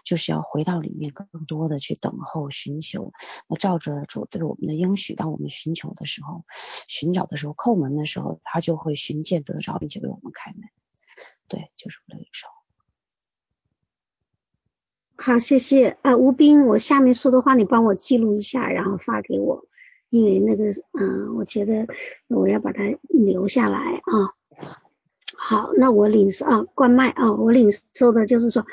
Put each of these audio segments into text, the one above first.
就是要回到里面更多的去等候寻求，那照着主对我们的应许，当我们寻求的时候，寻找的时候，叩门的时候，他就会寻见得着，并且为我们开门。对，就是我的领受。 好，谢谢吴斌，我下面说的话你帮我记录一下，然后发给我，因为那个我觉得我要把它留下来啊。好，那我领受关麦我领受的就是说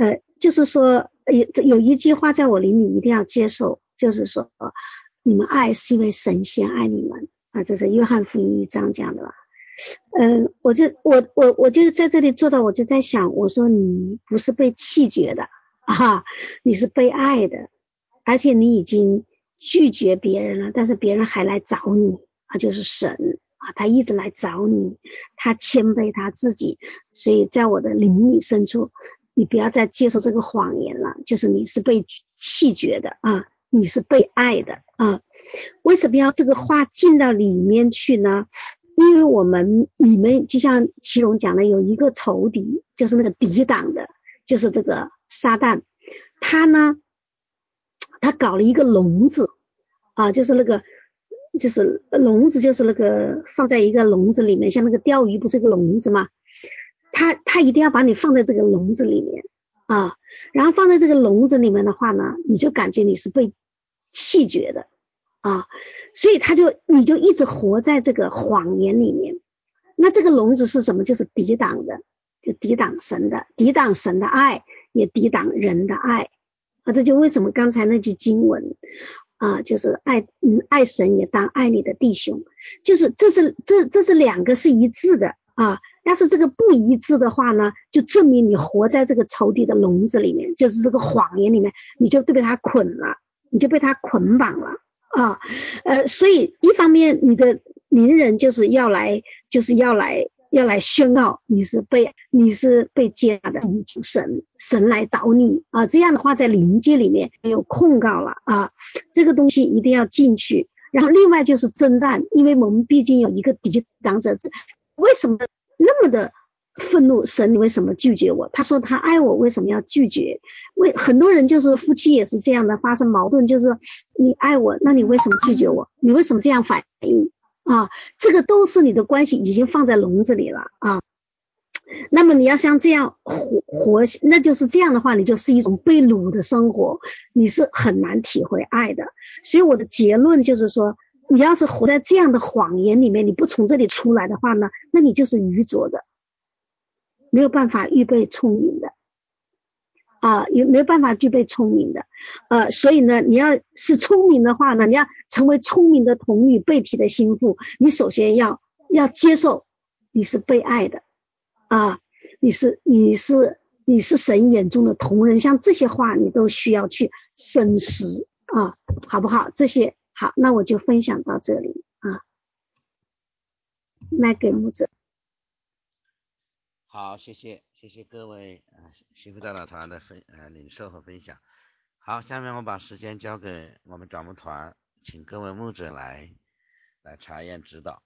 有一句话在我灵里一定要接受，就是说你们爱是因为神先爱你们这是约翰福音1章讲的吧。我就在这里做到，我就在想，我说你不是被弃绝的你是被爱的，而且你已经拒绝别人了，但是别人还来找你就是神他一直来找你，他谦卑他自己，所以在我的灵里深处，你不要再接受这个谎言了，就是你是被弃绝的你是被爱的为什么要这个话进到里面去呢？因为我们里面就像祁隆讲的，有一个仇敌，就是那个抵挡的，就是这个撒旦，他呢他搞了一个笼子就是那个就是笼子，就是那个放在一个笼子里面，像那个钓鱼不是一个笼子吗？他一定要把你放在这个笼子里面然后放在这个笼子里面的话呢，你就感觉你是被弃绝的所以你就一直活在这个谎言里面。那这个笼子是什么？就是抵挡的，就抵挡神的爱，也抵挡人的爱这就为什么刚才那句经文就是爱神也当爱你的弟兄，就是这是两个是一致的要是这个不一致的话呢，就证明你活在这个仇敌的笼子里面，就是这个谎言里面，你就被他捆了，你就被他捆绑了所以一方面你的邻人就是要来宣告你是被接纳的神来找你这样的话在灵界里面没有控告了这个东西一定要进去。然后另外就是征战，因为我们毕竟有一个抵挡者，为什么那么的愤怒？神你为什么拒绝我？他说他爱我，为什么要拒绝？很多人就是夫妻也是这样的，发生矛盾就是你爱我，那你为什么拒绝我？你为什么这样反应这个都是你的关系已经放在笼子里了那么你要像这样活，那就是这样的话，你就是一种被掳的生活，你是很难体会爱的。所以我的结论就是说，你要是活在这样的谎言里面，你不从这里出来的话呢，那你就是愚拙的，没有办法预备聪明的也没有办法具备聪明的所以呢，你要是聪明的话呢，你要成为聪明的童女被提的心腹，你首先要接受你是被爱的你是神眼中的同人，像这些话你都需要去深思好不好？这些好，那我就分享到这里卖给牧者。 好，谢谢各位幸福大道团的领受和分享。好，下面我把时间交给我们转牧团，请各位牧者来查验指导。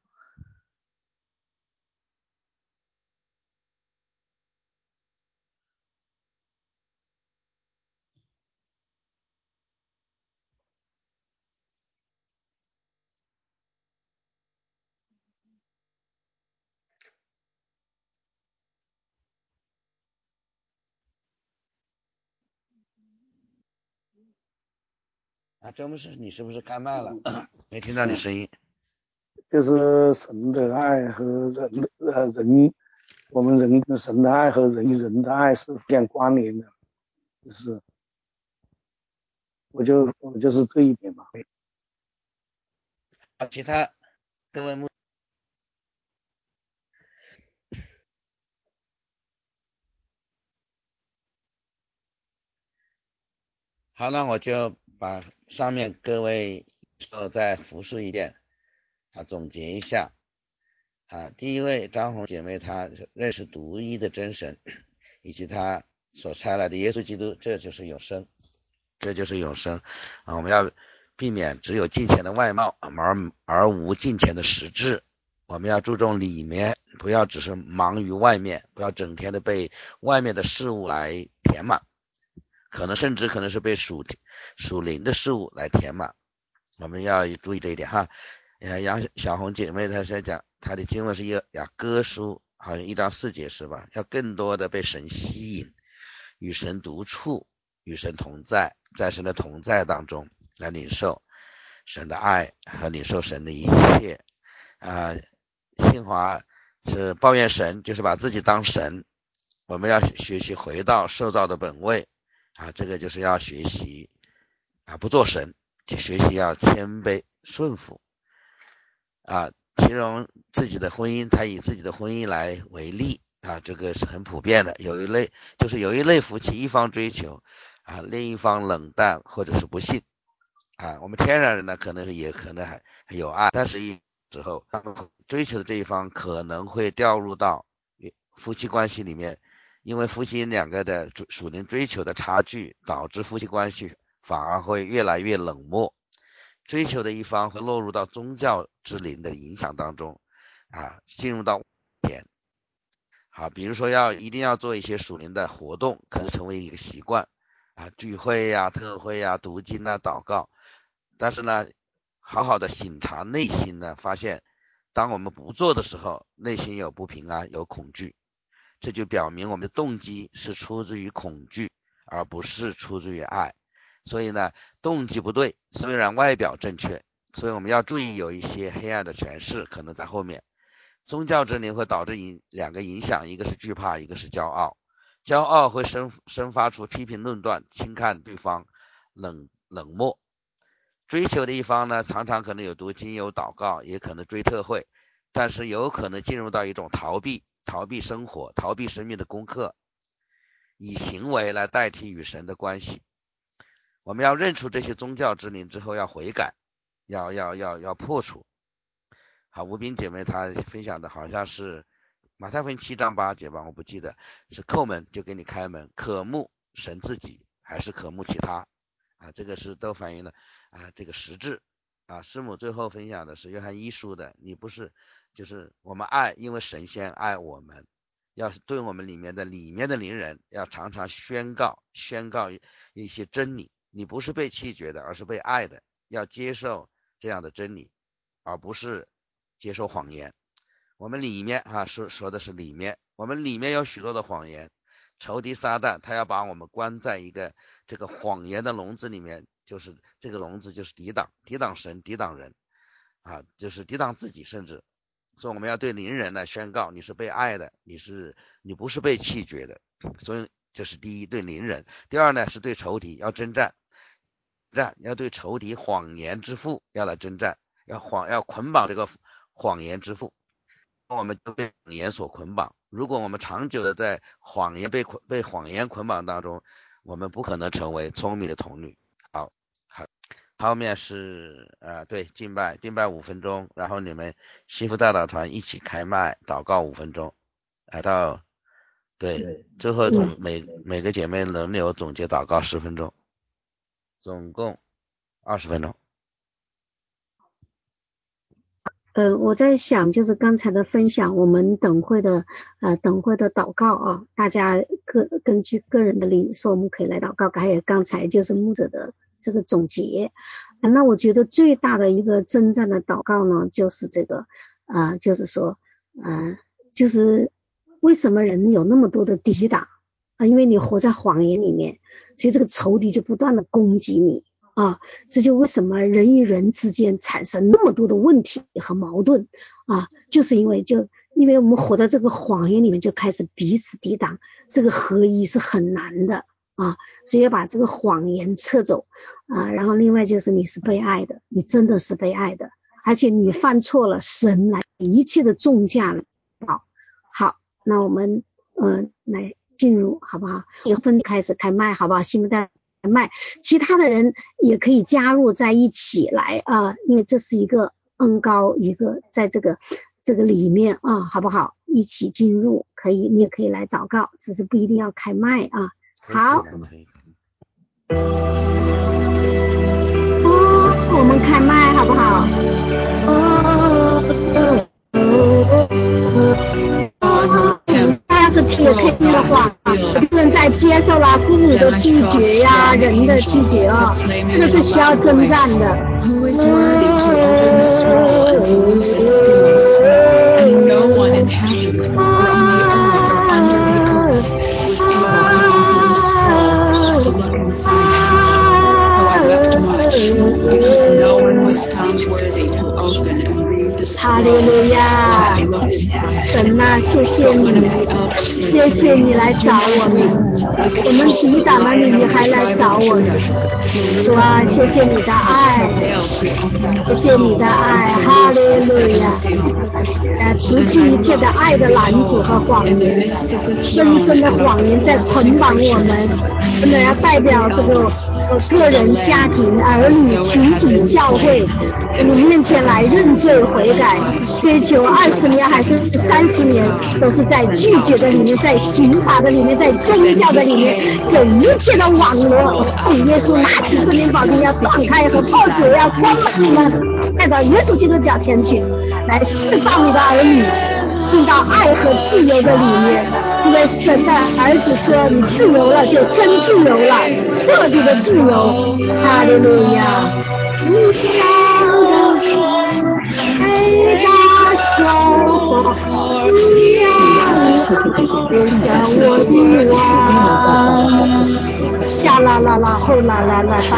周牧师，你是不是开麦了？没听到你声音。 就是神的爱和人，我们人跟神的爱和人与人的爱是互相关联的，就是我就是这一点吧。 其他各位牧好，那我就把上面各位再复述一遍总结一下第一位张红姐妹，她认识独一的真神以及她所差来的耶稣基督，这就是永生我们要避免只有金钱的外貌而无金钱的实质，我们要注重里面，不要只是忙于外面，不要整天的被外面的事物来填满。 甚至可能是被属灵的事物来填满。我们要注意这一点哈。杨小红姐妹她在讲，她的经文是雅歌书好像1到4节是吧？要更多的被神吸引，与神独处，与神同在，在神的同在当中来领受神的爱和领受神的一切。信华是抱怨神，就是把自己当神。我们要学习回到受造的本位这个就是要学习不做神，去学习要谦卑顺服形容自己的婚姻，他以自己的婚姻来为例这个是很普遍的。有一类夫妻，一方追求另一方冷淡或者是不信我们天然人呢，可能还有爱，但是时候他们追求的这一方可能会掉入到夫妻关系里面，因为夫妻两个的属灵追求的差距，导致夫妻关系反而会越来越冷漠，追求的一方会落入到宗教之灵的影响当中进入到比如说一定要做一些属灵的活动，可能成为一个习惯聚会特会读经祷告，但是呢好好的省察内心呢，发现当我们不做的时候，内心有不平安，有恐惧，这就表明我们的动机是出自于恐惧，而不是出自于爱。所以呢，动机不对，虽然外表正确，所以我们要注意有一些黑暗的权势可能在后面。宗教之灵会导致两个影响，一个是惧怕，一个是骄傲。骄傲会生发出批评论断，轻看对方，冷漠。追求的一方呢，常常可能有读经有祷告，也可能追特会，但是有可能进入到一种逃避生活，逃避生命的功课，以行为来代替与神的关系。我们要认出这些宗教之灵之后要悔改，要破除。好，吴斌姐妹她分享的好像是马太福音7章8节吧，我不记得，是叩门就给你开门，渴慕神自己还是渴慕其他这个是都反映了这个实质师母最后分享的是约翰1书的，你不是就是我们爱，因为神先爱我们，要对我们里面的灵人要常常宣告一些真理，你不是被弃绝的，而是被爱的，要接受这样的真理，而不是接受谎言。我们里面说的是里面，我们里面有许多的谎言，仇敌撒旦他要把我们关在一个这个谎言的笼子里面，就是这个笼子就是抵挡神，抵挡人就是抵挡自己，甚至所以我们要对灵人呢宣告，你是被爱的，你不是被弃绝的。所以这是第一，对灵人。第二呢，是对仇敌要征战，要对仇敌谎言之父要来征战，要捆绑这个谎言之父，我们就被谎言所捆绑。如果我们长久的在谎言被谎言捆绑当中，我们不可能成为聪明的童女。好，后面是对敬拜5分钟，然后你们幸福大祷团一起开麦祷告5分钟，来到对最后每个姐妹轮流总结祷告10分钟，总共20分钟。 我在想就是刚才的分享，我们等会的祷告大家根据个人的领受，我们可以来祷告，还有刚才就是牧者的这个总结那我觉得最大的一个征战的祷告呢，就是这个就是说就是为什么人有那么多的抵挡因为你活在谎言里面，所以这个仇敌就不断的攻击你这就为什么人与人之间产生那么多的问题和矛盾就是因为我们活在这个谎言里面，就开始彼此抵挡，这个合一是很难的所以要把这个谎言撤走然后另外就是你是被爱的，你真的是被爱的，而且你犯错了，神来一切的重价好，那我们来进入好不好？以后开始开麦好不好？幸福大麦，其他的人也可以加入在一起来因为这是一个恩膏，一个在这个里面好不好？一起进入可以，你也可以来祷告，只是不一定要开麦好我们开麦好不好？大家是铁 K 的话，一个人在接受了父母的祝拒绝呀，人的拒绝啊，这个是需要征战的。 Who is worthy to open the scroll and to loose its seals? And no one in heaven or on the earth or under the earth was able to open the scroll to look inside heaven. So I wept much because no one was found worthy to open and read the scroll. 哈利路亚！神啊，谢谢你，谢谢你来找我们，我们抵挡了你，你还来找我们。主啊，谢谢你的爱，谢谢你的爱，哈利路亚！除去一切的爱的拦阻和谎言，深深的谎言在捆绑我们，真的要代表这个个人、家庭、儿女、群体、教会，你面前来认罪悔改，追求20年还是30年，都是在拒绝的里面，在刑罚的里面，在宗教的里面，这一切的网罗，耶稣拿起圣灵宝剑要断开和破主要关门你们，带到耶稣基督脚前去，来释放你的儿女，进到爱和自由的里面。因为神的儿子说，你自由了就真自由了，彻底的自由。哈利路亚。下啦啦啦，后啦啦啦，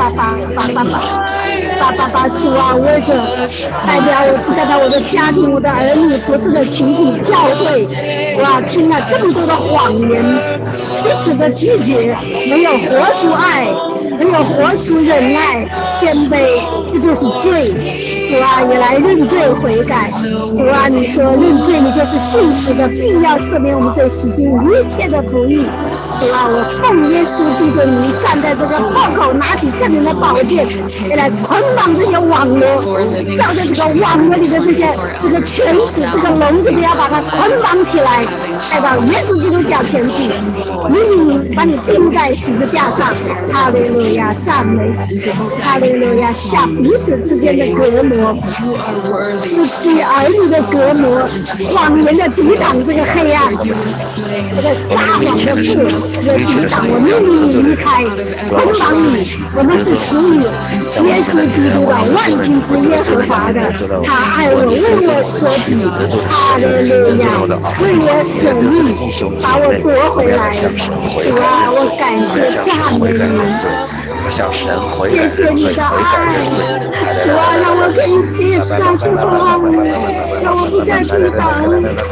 爸，主啊，为着代表我只代表我的家庭、我的儿女、服侍的群体、教会，哇，听了这么多的谎言，如此的拒绝，没有活出爱，没有活出忍耐、谦卑，这就是罪。主啊，也来认罪悔改。主啊，你说认罪，你就是信实的，必要赦免我们罪，洗净一切的不义。主啊，我奉耶稣基督的名，站在这个破口，拿起圣灵的宝剑，也来捆绑这些网罗，照着这个网罗里的这个权势，这个笼子里要把它捆绑起来，带到耶稣基督脚前去，把你钉在十字架上。哈利路亚，赞美哈利路亚，下彼此之间的隔膜，夫妻儿女的隔膜，谎言的抵挡这个黑暗，这个撒谎的父，这个抵挡我命令你离开，捆绑你，我们是属于耶稣基督的万军之耶和华的，他爱我，为我舍己，哈利路亚，为我舍命，把我夺回来。主啊，我感谢赞美你，谢谢你的爱，主啊，让我可以接受这个爱，让我不再抵挡。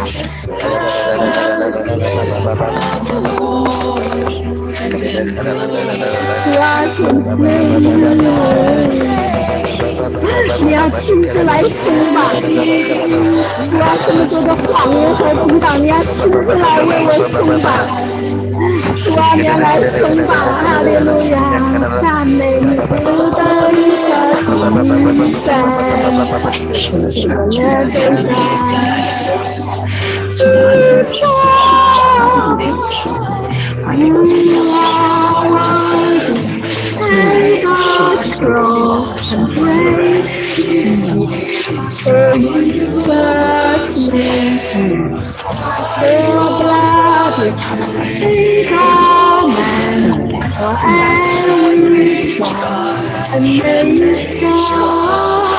主啊，求你要亲自来松绑，主啊，这么多的谎言和抵挡，你要亲自来为我松绑。主啊，你要来松绑，哈利路亚，赞美你，主的一下心山，什么人都Take a scroll and break for you was slain, for blood take a man for every one and make God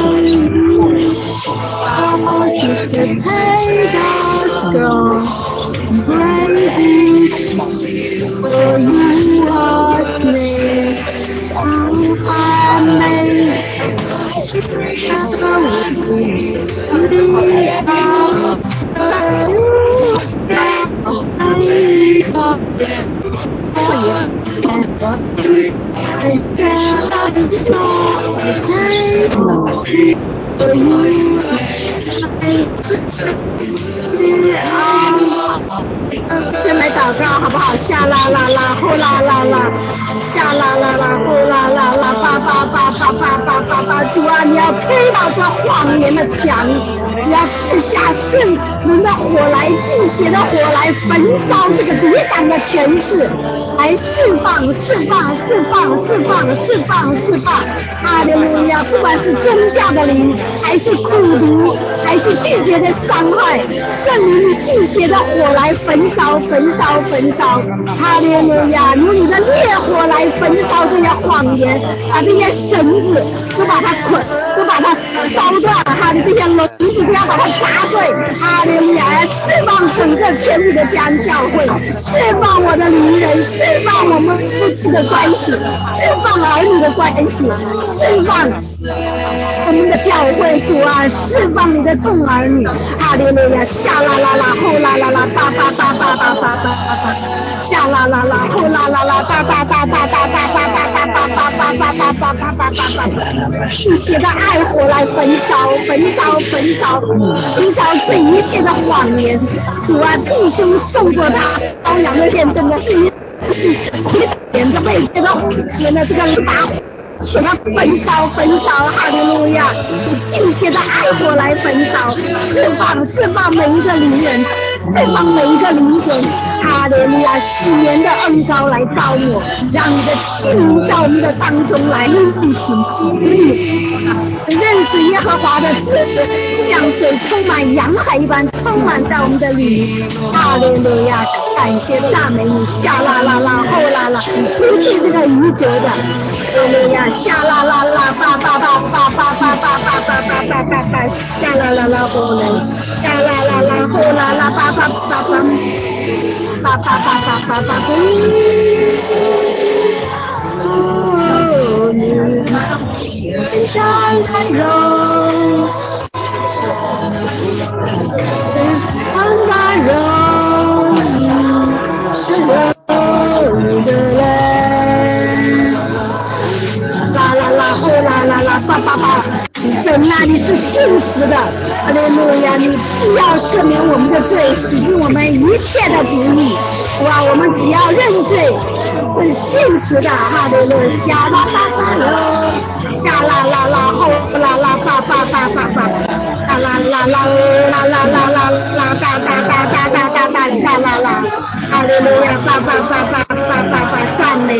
take a scroll and break for you are slain. I 先来祷告好不好？下啦啦啦，后啦啦啦，下啦啦啦，后啦啦啦，叭叭叭叭叭叭叭叭， 主啊，你要推倒这谎言的墙，你要赐下圣灵的火来，祭邪的火来焚烧这个抵挡的权势，来释放哈利路亚！不管是宗教的灵，还是苦毒，还是拒绝的伤害，圣灵的祭邪的火来焚烧，哈利路亚！用你的烈火来焚烧这些谎言，把这些绳子都把它烧断，哈利，这些笼子不要把它砸碎，哈利路亚！释放整个全体的家教会，释放我的灵人，释放我们夫妻的关系，释放儿女的关系，释放我们的教会，主啊，释放你的众儿女，哈利路亚！下啦啦啦，后啦啦啦，叭叭叭叭叭叭叭叭，下啦啦啦，后啦啦啦，叭叭叭叭叭叭叭叭叭叭叭叭叭叭叭叭叭叭，祭邪的爱火来焚烧这一切的谎言，主啊，弟兄胜过他，羔羊的见证的是连着被这个谎言的这个把全要焚烧，哈利路亚！以祭邪的爱火来焚烧，释放每一个灵人，释放每一个灵魂，哈利路亚！喜源的恩膏来膏抹，让你的器皿在我们的当中来运行，认识耶和华的知识像水充满洋海一般充满在我们的里，哈利路亚！感谢赞美你，下啦啦啦，后啦啦，除去这个愚拙的，哈利路亚！下啦啦啦，叭叭叭叭叭叭叭叭叭叭叭叭叭，下啦啦啦，后来，下啦啦啦，后啦啦，叭叭叭叭，叭叭叭叭叭叭，哦，你山海柔，山海柔，是柔的人。啦啦啦，后啦啦啦，叭叭叭！神啊，你是信实的，哈利路亚！你必要赦免我们的罪，洗净我们一切的不义。哇，我们只要认罪，是信实的，哈利路亚！下啦啦啦喽，下啦啦啦，后啦啦，叭叭叭叭叭，啦啦啦啦啦啦啦啦啦，哒哒哒哒哒哒哒，下啦啦，哈利路亚！叭叭叭叭叭叭叭，赞美，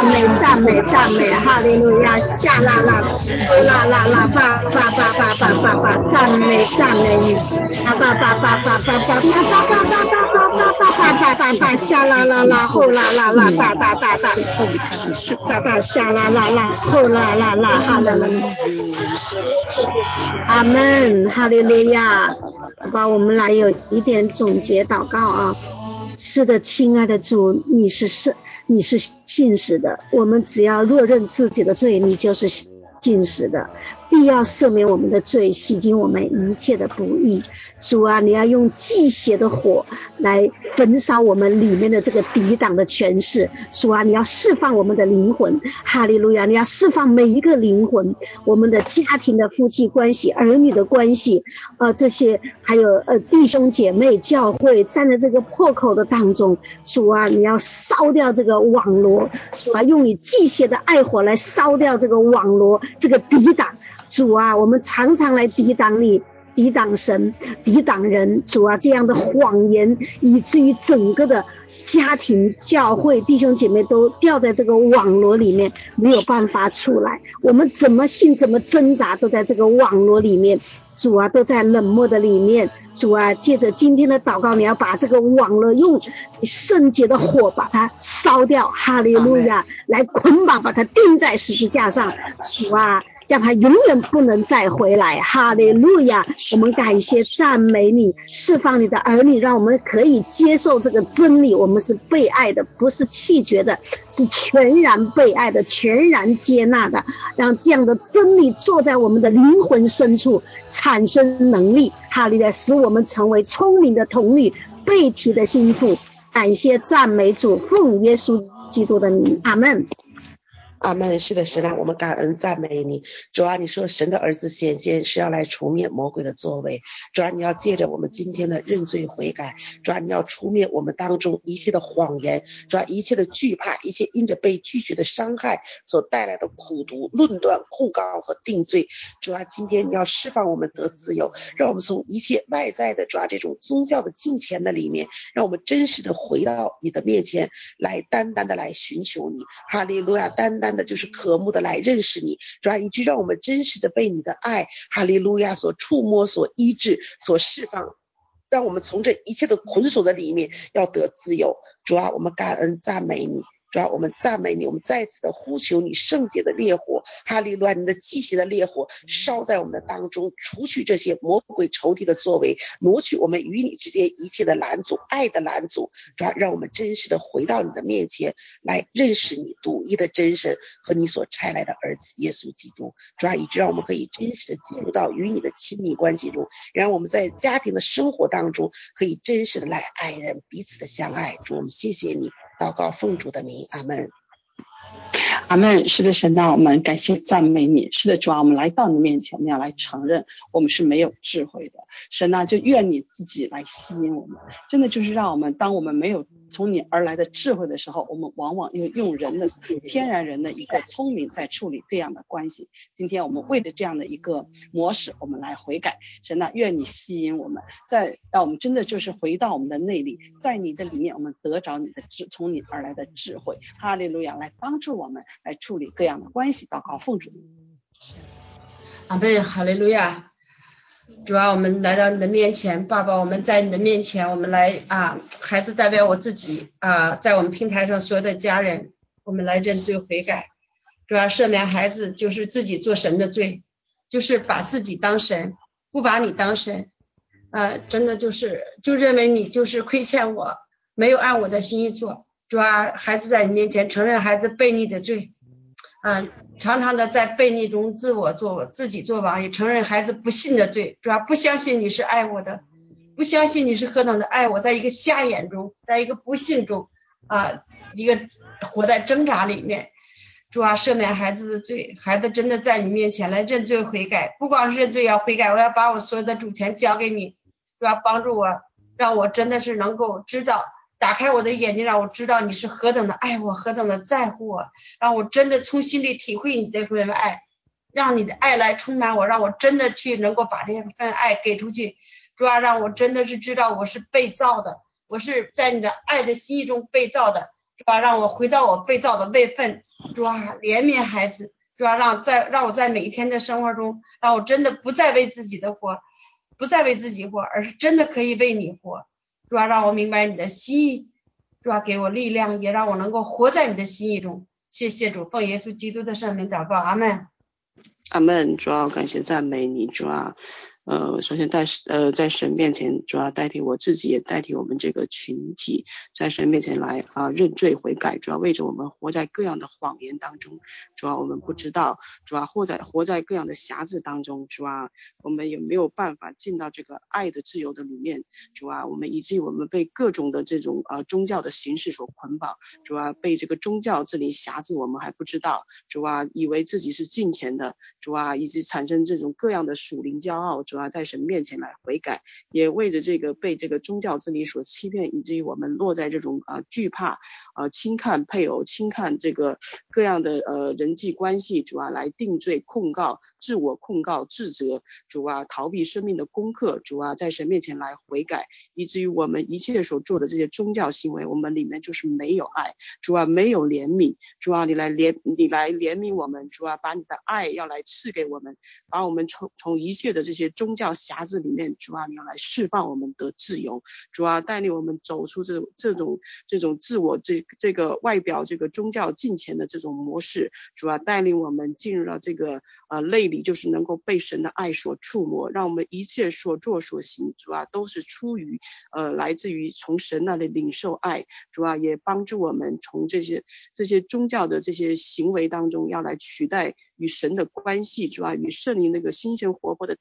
哈利路亚！下啦啦，啦啦啦，叭叭叭叭叭叭叭，赞美你，叭叭叭叭叭叭叭叭叭叭叭叭叭叭叭，下啦啦啦，后啦啦啦，哒哒哒哒，哒哒下啦啦啦，后啦啦啦，哈利路亚，阿门，哈利路亚。好吧，我们来有一点总结祷告啊。是的，亲爱的主，你是信实的，我们只要若认自己的罪，你就是信实的，必要赦免我们的罪，洗净我们一切的不义。主啊，你要用祭邪的火来焚烧我们里面的这个抵挡的权势。主啊，你要释放我们的灵魂，哈利路亚！你要释放每一个灵魂，我们的家庭的夫妻关系、儿女的关系，这些还有弟兄姐妹、教会站在这个破口的当中。主啊，你要烧掉这个网罗，主啊，用你祭邪的爱火来烧掉这个网罗，这个抵挡。主啊，我们常常来抵挡你，抵挡神，抵挡人。主啊，这样的谎言以至于整个的家庭、教会、弟兄姐妹都掉在这个网罗里面，没有办法出来。我们怎么信怎么挣扎，都在这个网罗里面。主啊，都在冷漠的里面。主啊，借着今天的祷告，你要把这个网络用圣洁的火把它烧掉，哈利路亚，来捆绑，把它钉在十字架上。主啊，让他永远不能再回来，哈利路亚！我们感谢赞美你，释放你的儿女，让我们可以接受这个真理，我们是被爱的，不是弃绝的，是全然被爱的，全然接纳的，让这样的真理坐在我们的灵魂深处，产生能力，哈利路亚，使我们成为聪明的童女，被提的心腹。感谢赞美主，奉耶稣基督的名，阿们。 阿们。是的，神啊，我们感恩赞美你。主啊，你说神的儿子显现是要来除灭魔鬼的作为。主啊，你要借着我们今天的认罪悔改，主啊，你要除灭我们当中一切的谎言，主啊，一切的惧怕，一切因着被拒绝的伤害所带来的苦毒、论断、控告和定罪。主啊，今天你要释放我们得自由，让我们从一切外在的主啊这种宗教的敬虔的里面，让我们真实的回到你的面前来，单单的来寻求你。哈利路亚，单单的就是渴慕的来认识你。主啊，以至让我们真实的被你的爱，哈利路亚所触摸、所医治、所释放，让我们从这一切的捆锁的里面要得自由。主啊，我们感恩赞美你。主啊，我们赞美你，我们再次的呼求你圣洁的烈火，哈利路亚，你的极其的烈火烧在我们的当中，除去这些魔鬼仇敌的作为，挪去我们与你之间一切的拦阻，爱的拦阻。主啊，让我们真实的回到你的面前来认识你独一的真神和你所差来的儿子耶稣基督。主啊，以致让我们可以真实的进入到与你的亲密关系中，让我们在家庭的生活当中可以真实的来爱人，彼此的相爱。主，我们谢谢你，祷告奉主的名，阿们。 阿们。是的，神啊，我们感谢赞美你。是的，主啊，我们来到你面前，我们要来承认我们是没有智慧的。神啊，就愿你自己来吸引我们，真的就是让我们，当我们没有从你而来的智慧的时候，我们往往用人的天然人的一个聪明在处理这样的关系。今天我们为了这样的一个模式，我们来悔改。神啊，愿你吸引我们，再让我们真的就是回到我们的内里，在你的里面，我们得着你的从你而来的智慧。哈利路亚，来帮助我们来处理各样的关系。祷告奉主。 阿们。哈利路亚。主啊，我们来到你的面前，爸爸，我们在你的面前，我们来孩子代表我自己在我们平台上所有的家人，我们来认罪悔改。主啊，赦免孩子就是自己做神的罪，就是把自己当神，不把你当神真的就认为你就是亏欠我，没有按我的心意做。主啊，孩子在你面前承认孩子悖逆的罪常常的在悖逆中自己做王，也承认孩子不信的罪。主啊，不相信你是爱我的，不相信你是何等的爱我，在一个瞎眼中，在一个不信中一个活在挣扎里面。主啊，赦免孩子的罪，孩子真的在你面前来认罪悔改，不光是认罪要悔改，我要把我所有的主权交给你。主啊，帮助我，让我真的是能够知道，打开我的眼睛，让我知道你是何等的爱我，何等的在乎我，让我真的从心里体会你这份爱，让你的爱来充满我，让我真的去能够把这份爱给出去。主啊，让我真的是知道我是被造的，我是在你的爱的心意中被造的。主啊，让我回到我被造的位分。主啊，怜悯孩子。主啊，让我在每一天的生活中，让我真的不再为自己活，而是真的可以为你活。主啊，让我明白你的心意。主啊，给我力量，也让我能够活在你的心意中。谢谢主，奉耶稣基督的圣名祷告，阿们。 阿们。主啊，感谢赞美你。主啊，首先在神面前，主要代替我自己，也代替我们这个群体，在神面前来认罪悔改。主要为着我们活在各样的谎言当中，主要我们不知道，主要活在各样的瑕疵当中，主要我们也没有办法进到这个爱的自由的里面。主要我们以及我们被各种的这种宗教的形式所捆绑，主要被这个宗教这里辖制，我们还不知道，主要以为自己是敬虔的，主要以及产生这种各样的属灵骄傲，主要在神面前来悔改，也为着这个被这个宗教之理所欺骗，以至于我们落在这种惧怕轻看配偶，轻看这个各样的人际关系，主要来定罪控告，自我控告自责，主啊，逃避生命的功课，主啊，在神面前来悔改，以至于我们一切所做的这些宗教行为，我们里面就是没有爱，主啊，没有怜悯，主啊，你来怜悯我们，主啊，把你的爱要来赐给我们，把我们从一切的这些宗教辖制里面，主啊，你要来释放我们的自由，主啊，带领我们走出这种自我这个外表这个宗教敬虔的这种模式，主啊，带领我们进入到这个内里，就是能够被神的爱所触摸，让我们一切所做所行，主啊，都是出于来自于从神那里领受爱，主啊，也帮助我们从这些宗教的这些行为当中要来取代与神的关系，主啊，与圣灵那个新鲜活泼的带领当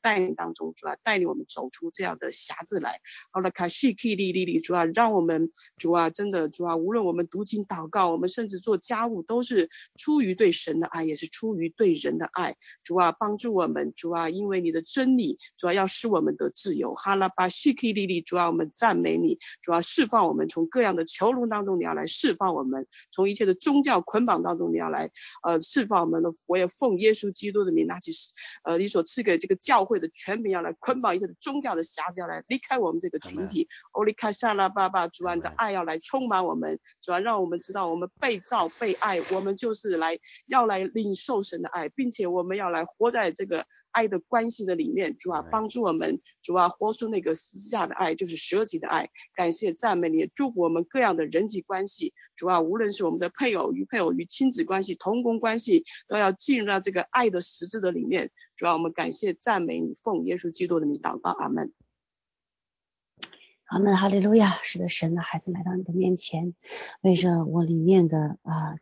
当中，主啊带领我们走出这样的匣子来。好了，卡西 K 利利利，主啊让我们主啊真的主啊，无论我们读经祷告，我们甚至做家务，都是出于对神的爱，也是出于对人的爱。主啊帮助我们，主啊因为你的真理，主啊要使我们得自由。哈拉巴西 K 利利，主啊我们赞美你，主啊释放我们从各样的囚笼当中，你要来释放我们，从一切的宗教捆绑当中，你要来释放我们的。我也奉耶稣基督的名，拿起你所赐给这个教会的权柄，要来捆绑一切的宗教的匣子，要来离开我们这个群体。欧利卡萨拉巴巴，主啊你的爱要来充满我们，主啊让我们知道我们被造被爱，我们就是要来领受神的爱，并且我们要来活在这个爱的关系的里面。主啊帮助我们，主啊活出那个十字架的爱，就是舍己的爱。感谢赞美你，祝福我们各样的人际关系。主啊无论是我们的配偶与配偶与亲子关系同工关系，都要进入到这个爱的十字的里面。主啊我们感谢赞美你，奉耶稣基督的名祷告，阿们。 阿们，哈利路亚。是的，神的孩子来到你的面前，为着我里面的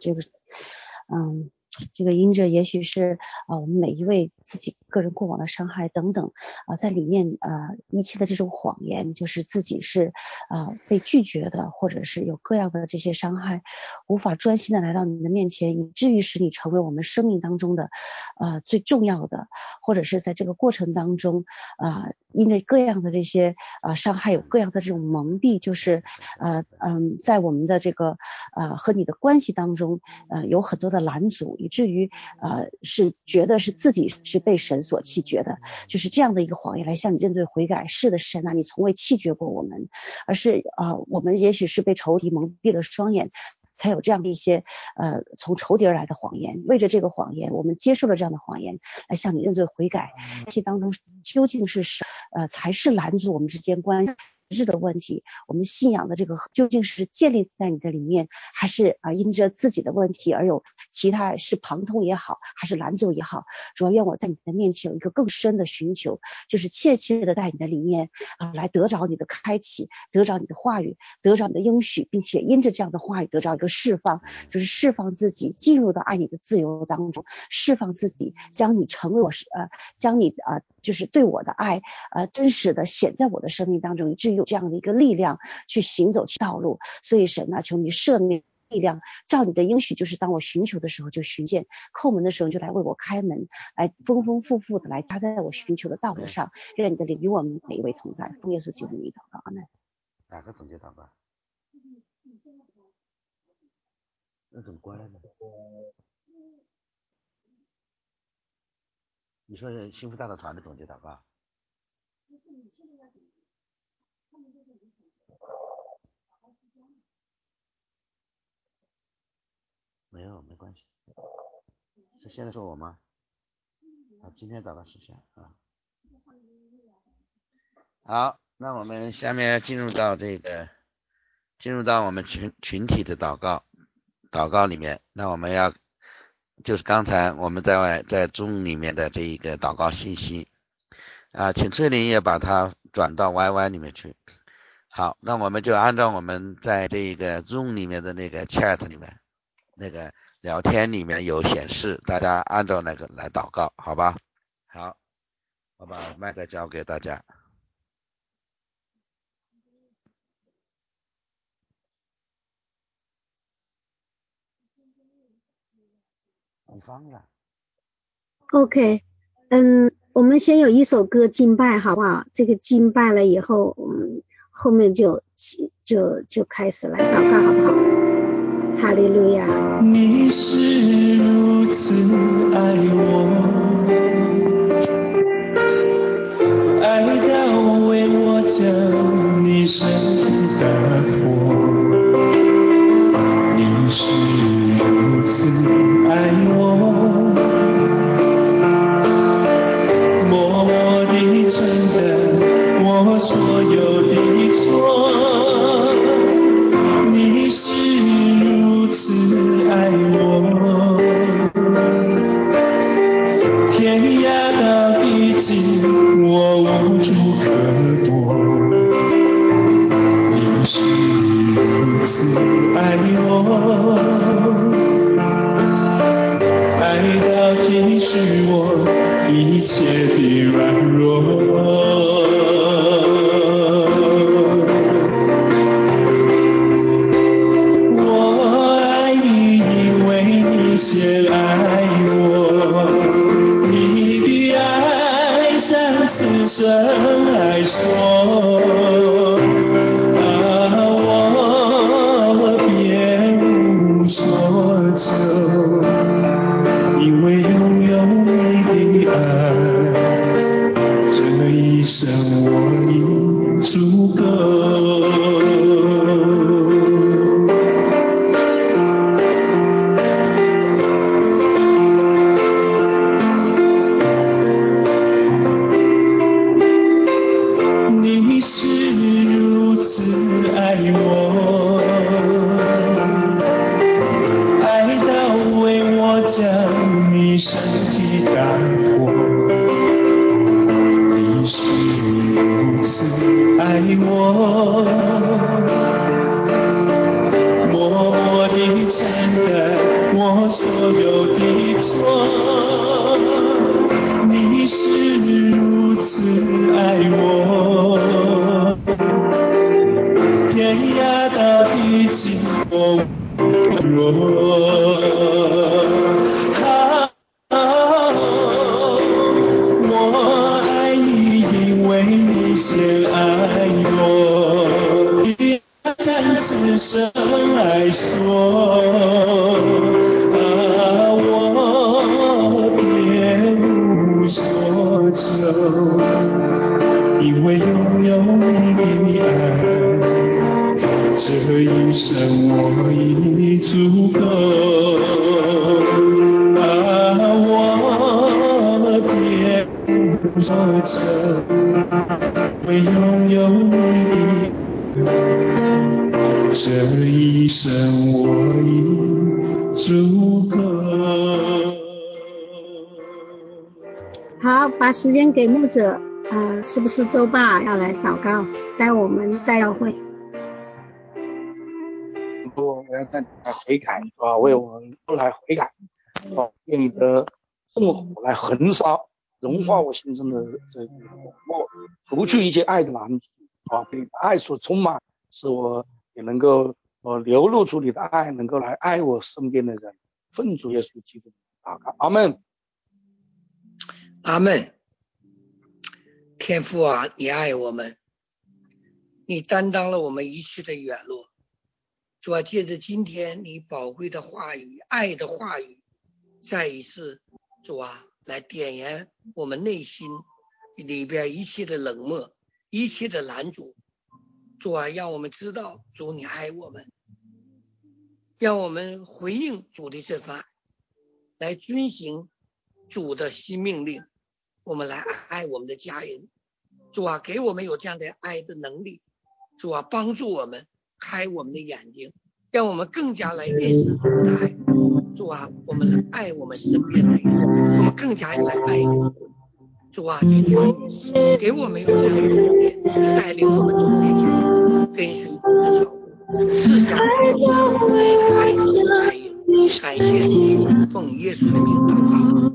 这个因着也许是我们每一位自己个人过往的伤害等等在里面一切的这种谎言，就是自己是被拒绝的，或者是有各样的这些伤害，无法专心的来到你的面前，以至于使你成为我们生命当中的最重要的，或者是在这个过程当中因为各样的这些伤害，有各样的这种蒙蔽，就是在我们的这个和你的关系当中有很多的拦阻，以至于是觉得是自己是被神所弃绝的，就是这样的一个谎言来向你认罪悔改。是的，神啊，你从未弃绝过我们，而是我们也许是被仇敌蒙蔽了双眼，才有这样的一些从仇敌而来的谎言。为着这个谎言，我们接受了这样的谎言，来向你认罪悔改。这当中究竟是才是拦阻我们之间关系的问题，我们信仰的这个究竟是建立在你的里面，还是因着自己的问题而有其他是旁通也好，还是拦阻也好。主要愿我在你的面前有一个更深的寻求，就是切切的在你的里面来得着你的开启，得着你的话语，得着你的应许，并且因着这样的话语得着一个释放，就是释放自己进入到爱你的自由当中，释放自己，将你成为将你就是对我的爱真实的显在我的生命当中，以至于有这样的一个力量去行走其道路。所以神啊，求你赦免力量，照你的应许，就是当我寻求的时候就寻见，叩门的时候就来为我开门，来丰丰富富的来加在我寻求的道路上。愿你的灵与我们每一位同在，奉耶稣基督的名祷告，阿们。 哪个总结祷告？那怎么关了呢？你说是幸福大道团的总结祷告？没有，没关系。是现在说我吗？今天祷告事项好，那我们下面进入到我们群体的祷告里面。那我们就是刚才我们在Zoom里面的这一个祷告信息请翠玲也把它转到 YY 里面去。好，那我们就按照我们在这个 Zoom 里面的那个 chat 里面那个聊天里面有显示，大家按照那个来祷告，好吧？好，我把麦克交给大家。你放了。 OK，我们先有一首歌敬拜好不好？这个敬拜了以后，我们后面就开始来祷告好不好？哈利路亚。 你是如此爱我，爱到为我将你身体打破。你是如此爱我，默默地承担我所有的错。你是如此爱我，天涯到地极我无处可躲。你是如此爱我，爱到体恤我， 一切的软弱。我爱你，因为你先爱我，你的爱像此生来说，我别无所求，因为拥有你的爱，这一生我已足够。你是如此爱我，爱到为我将你身体打破。你是如此爱我，默默地承担我所有的错。你是如此爱我，天涯到地极我我爱你，因为你先爱我，像此生来说，我别无所求，因为拥有你的爱，这一生我已足够。我别无所求，为拥有你的，这一生我已足够。 好，把时间给牧者，是不是周爸要来祷告，带我们带教会？ 我要带你来悔改，是吧？为我们都来悔改，用你的圣火来焚烧，融化我心中的这个火沫，除去一切爱的拦阻，被你的爱所充满，使我也能够流露出你的爱，能够来爱我身边的人。奉主耶稣基督祷告，阿们。 阿们。天父啊，你爱我们，你担当了我们一切的软弱。主啊，借着今天你宝贵的话语，爱的话语，再一次主啊来点燃我们内心里边一切的冷漠，一切的拦阻。主啊，让我们知道主你爱我们，让我们回应主的这番爱，来遵行主的新命令，我们来爱我们的家人。主啊，给我们有这样的爱的能力。主啊，帮助我们，开我们的眼睛，让我们更加来认识主的爱。主啊，我们来爱我们身边的人，我们更加来爱你。主啊，就求你给我们有这样的能力，带领我们走这条路，跟随主的脚步，赐下我们爱主的爱人。感谢主，奉耶稣的名祷告。